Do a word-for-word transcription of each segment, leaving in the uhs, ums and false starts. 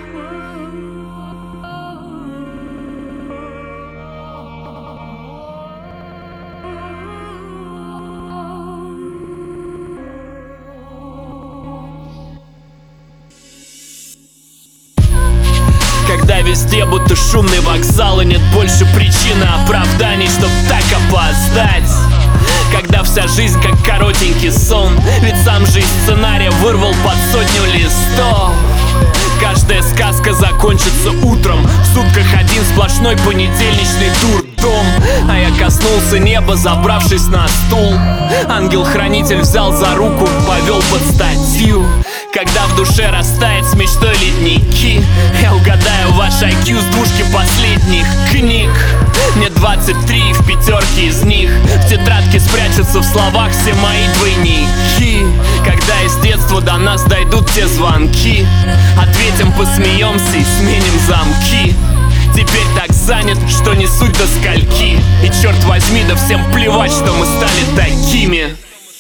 Когда везде будто шумный вокзал, и нет больше причины оправданий, чтоб так опоздать. Когда вся жизнь как коротенький сон, ведь сам же из сценария вырвал под сотню листов. Каждая сказка закончится утром, в сутках один сплошной понедельничный дурдом. А я коснулся неба, забравшись на стул. Ангел-хранитель взял за руку, повел под статью. Когда в душе растает с мечтой ледники, я угадаю ваш ай кью с двушки последних книг. Мне двадцать три, в пятерке из них в тетрадке спрячутся в словах все мои двойники. Когда из детства до нас дойдут те звонки, ответим, посмеемся и сменим замки. Теперь так занят, что не суть до скольки. И черт возьми, да всем плевать, что мы стали такими.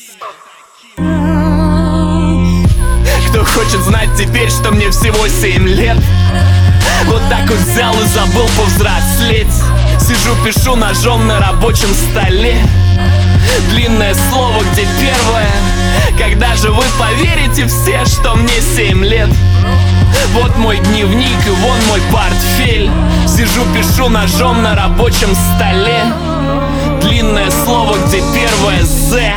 Кто хочет знать теперь, что мне всего семь лет, вот так вот взял и забыл повзрослеть. Сижу, пишу ножом на рабочем столе длинное слово, где первое. Когда же вы поверите все, что мне семь лет? Вот мой дневник и вон мой портфель. Сижу, пишу ножом на рабочем столе длинное слово, где первое «З».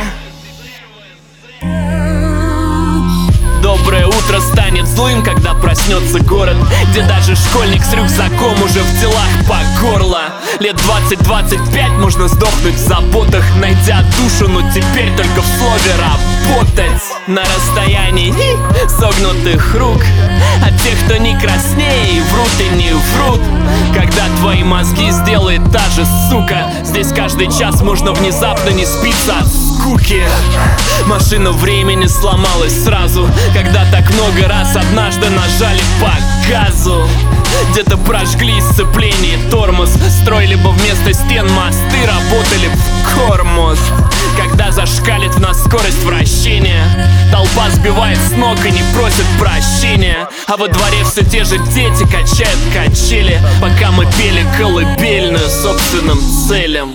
Доброе утро станет злым, когда проснется город, где даже школьник с рюкзаком уже в делах по горло. Лет двадцать-двадцать пять можно сдохнуть в заботах, найдя душу, но теперь только в слове работать. На расстоянии согнутых рук от тех, кто не краснее, и врут и не врут. Когда твои мозги сделает та же сука, здесь каждый час можно внезапно не спиться от скуки. Машина времени сломалась сразу, когда так много раз однажды нажали по газу. Где-то прожгли сцепление и тормоз, строили бы вместо стен мосты, работали в кормост. Когда зашкалит в нас скорость вращения, толпа сбивает с ног и не просит прощения. А во дворе все те же дети качают качели, пока мы пели колыбельную собственным целям.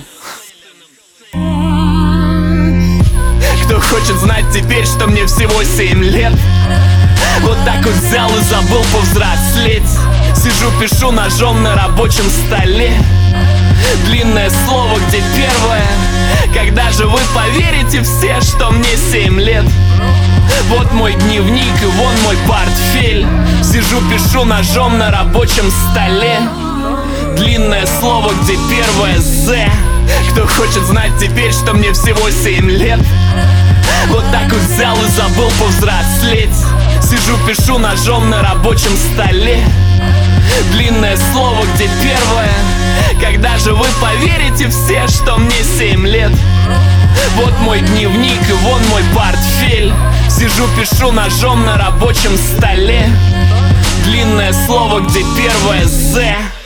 Кто хочет знать теперь, что мне всего семь лет, вот так вот взял и забыл повзрослеть. Сижу, пишу ножом на рабочем столе длинное слово, где первое. Когда же вы поверите все, что мне семь лет? Вот мой дневник и вон мой портфель. Сижу, пишу ножом на рабочем столе длинное слово, где первое «З». Кто хочет знать теперь, что мне всего семь лет, вот так вот взял и забыл повзрослеть. Сижу, пишу ножом на рабочем столе длинное слово, где первое. Когда же вы поверите все, что мне семь лет? Вот мой дневник и вон мой портфель. Сижу, пишу ножом на рабочем столе длинное слово, где первое «З».